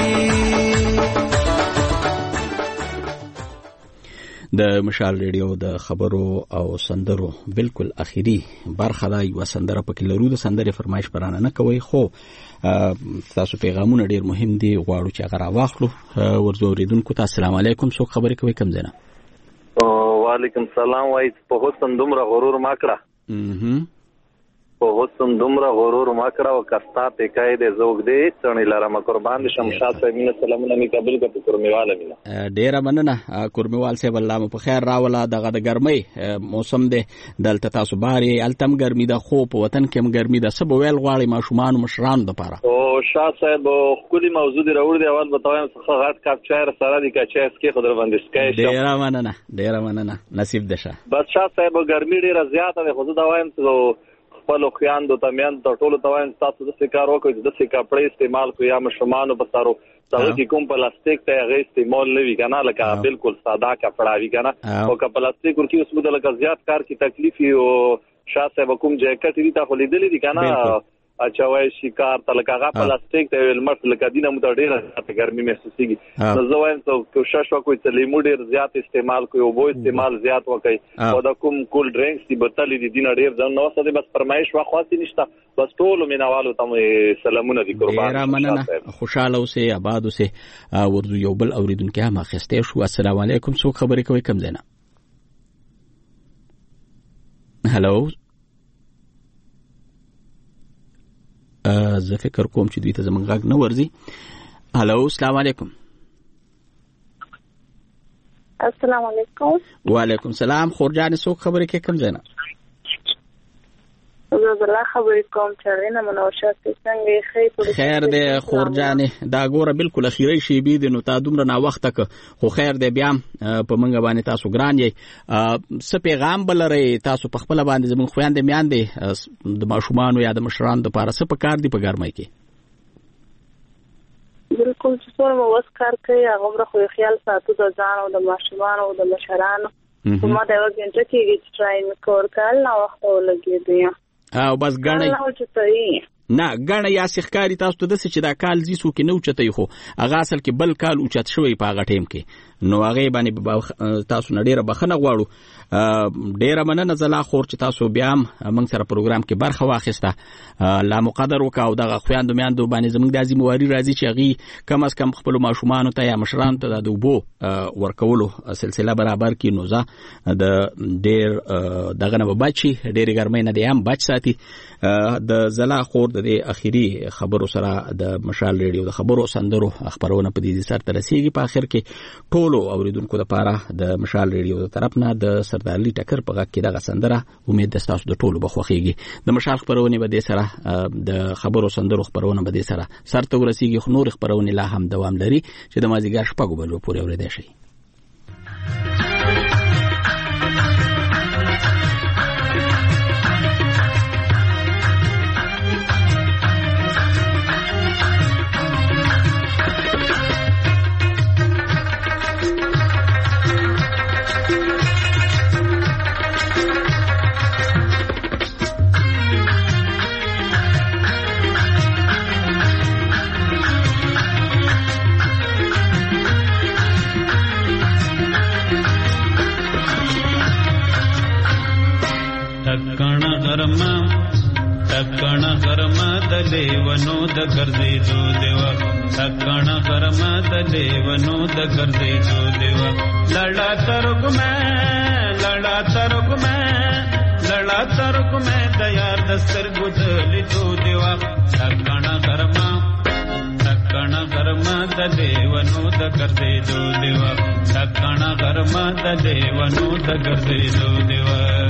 د مشال ریډیو د خبرو او سندرو بالکل اخیری برخه دا یو سندره پکې لرو د سندرې فرمایش پرانه نه کوي خو تاسو پیغامونه ډیر مهم دي غواړو چې هغه راواخلو ورزو اوریدونکو ته السلام علیکم څوک خبرې کوي کوم ځای نه وعلیکم السلام وای په حسن دومره غرور ما کړه په حسن دومره غرور مکړه او کستا پکای دې زوګ دې څنې لاره ما قربان دي شمشاد صاحب مين سلامونه می قبول کړه کورمیواله مینا ډیر مننه کورمیوال صاحب الله مو په خیر راولا دغه د ګرمۍ موسم دې دلته تاسو باري التم ګرمي د خو په وطن کې هم ګرمي د سبو ویل غواړي ماشومان مشران د پاره او شاه صاحب خولي موضوع دی راوړ دی اول بتاوم څه غټ کاپ چایر سره دی کا چاس کې خضر باندې سکای ډیر مننه ډیر مننه نصیب دشه بس شاه صاحب ګرمي ډیره زیاته ده خو دا وایم ته خپل خویاندو تمیان ته ټولو ته وایم تاسو د کار وکړئ د څه کپړې استعمال کوئ یا مشمانو په سارو تاسو کې کوم پلاستیک ته غي استعمال نه وی کنه لکه بالکل ساده کپڑا وی کنه او که پلاستیک ورکی اوس بده لکه زیات کار کی تکلیف او شاسه وکوم جاکټ دي تاسو لیدلې دي کنه اچھا وای شکار تلکاغه پلاستیک ته المرت لکه دینه مو ډیره زیاته ګرمي محسوسيږي نو زه وایم ته کوشش وکړئ چې لیمو ډیر زیات استعمال کوئ او بو استعمال زیات وکړئ او دا کوم کول ډرینکس دی بوتل دي دینه ډیر ځنه نو څه بس فرمایش واخواتی نشته بس ټول مینوالو ته سلامونه دي قربان ډیر مننه خوشاله اوسه آباد اوسه ورته یو بل اوریدونکو هم اخیسته شو السلام علیکم څوک خبرې کوي کم زینا هالو زه فکر کوم چې دوی ته زمونږ غږ نه ورځي هالو السلام علیکم السلام علیکم وعلیکم السلام خورجان څوک خبرې کوي کم زینا زه زلا خبرې کوم چې نه منوشه څنګه خیر خیر دې خورجانې دا ګوره بالکل اخیری شی بي د نو تا دومره نا وخت تک خو خیر دې بیا په منګه باندې تاسو ګران یې س پیغام بلري تاسو په خپل باندې زمون خويان دې میان دې د ماشومان یا د مشران د پاره س په کار دي په ګرمۍ کې بالکل چې څومره مو وس کار کوي هغه خو خیال ساتو د ځان او د ماشومان او د مشرانو کومه دا یو ګنټه کې چې ټراین کور کال نو وخت ولګي دی او بس غړی نه غړی یا سخکاری تاسو ته د څه چې دا کال زیسو کې نو چتای خو هغه اصل کې بل کال اوچت شوی په هغه ټیم کې نو هغه باندې تاسو نډیره بخنه غواړو ډیره مننه زلا خور چې تاسو بیا موږ سره پروګرام کې برخه واخیسته لا مقدر وکاو دغه خویاندو میاندو باندې زموږ د ذمہواری راځي چې هغه کم از کم خپل ماشومان ته یا مشران ته د وبو ورکولو سلسله برابر کی نوزه د ډیر دغه نه بچي ډیر ګرمۍ نه دی هم بچ ساتي د زلا خور د اخیری خبرو سره د مشال ریډیو د خبرو سندرو خبرونه په دې سر ته رسیدي په اخر کې ټولو اوریدونکو لپاره د مشال ریډیو د طرفنا د سردارلی ټکر په غږ کې دغه سندره امید ده تاسو د ټولو بخوخیږي د مشال خبرونه به د سره د خبرو سندرو خبرونه به د سره سر ته ورسیږي خو نور خبرونه لا هم دوام لري چې د مازیګر شپږ بلو پورې ورېدای شي تکಣ ಗರಮ ದೇವನೋ ದ ಗರ್ದೇದು ದೇವ ತಕಣ ಗರಮ ದೇವನೋ ದ ಗರ್ದೇದು ದೇವ ಲಡಾ ತರುಗ ಮೇ ಲಡಾ ತರುಗ ಮೇ ಲಡಾ ತರುಗ ಮೇ ದಯಾರ್ ದಸ್ತರ್ ಗುದಲಿ ದು ದೇವ ತಕಣ ಗರಮ ತಕಣ ಗರಮ ದೇವನೋ ದ ಗರ್ದೇದು ದೇವ ತಕಣ ಗರಮ ದೇವನೋ ದ ಗರ್ದೇದು ದೇವ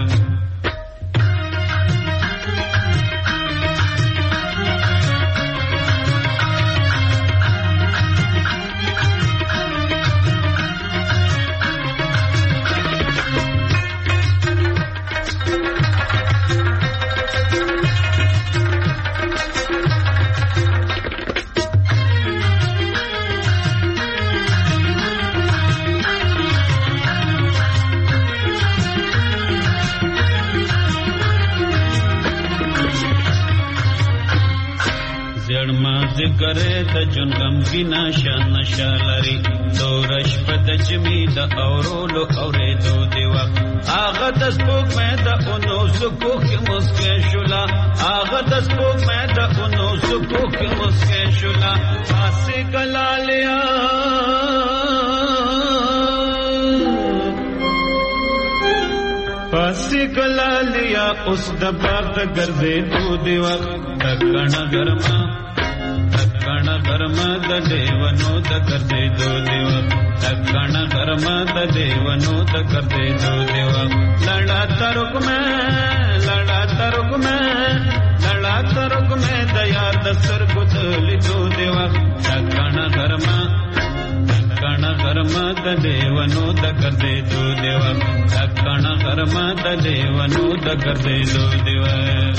करे त जुनगम बिना शान शालरी दौरश पद जमी द औरोलो औरे दो देवा आगा दस्तोक में द उनो सुको के मुस्के शुला आगा दस्तोक में द उनो सुको के मुस्के शुला फासे गला लिया फासे کلالیا اوس د باغ د ګرځې تو دی وخت کڼه ګرما کڼه ګرما د دیوانو د ګرځې تو دی وخت کڼه ګرما د دیوانو د ګرځې تو دی وخت لړا ترک مې لړا ترک مې لړا ترک مې د یار د سترګو لیدو دی وخت کڼه ګرما کڼه ګرما د دیوانو د ګرځې تو دی وخت کڼه ګرما د دیوانو د ګرځې تو دی وخت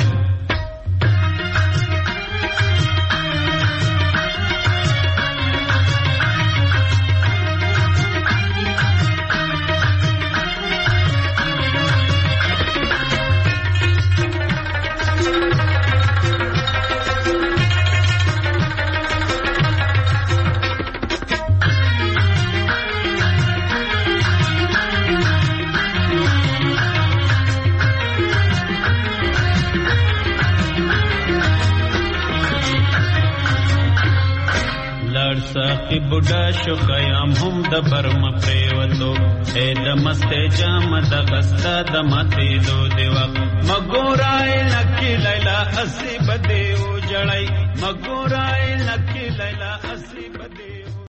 ساقی بوډا شو خیام هم د برم پریوتو اے د مسته جام د غستا د ماته دو دی وخت مګورای لکی لیلا اسی بده او جړای مګورای لکی لیلا اسی بده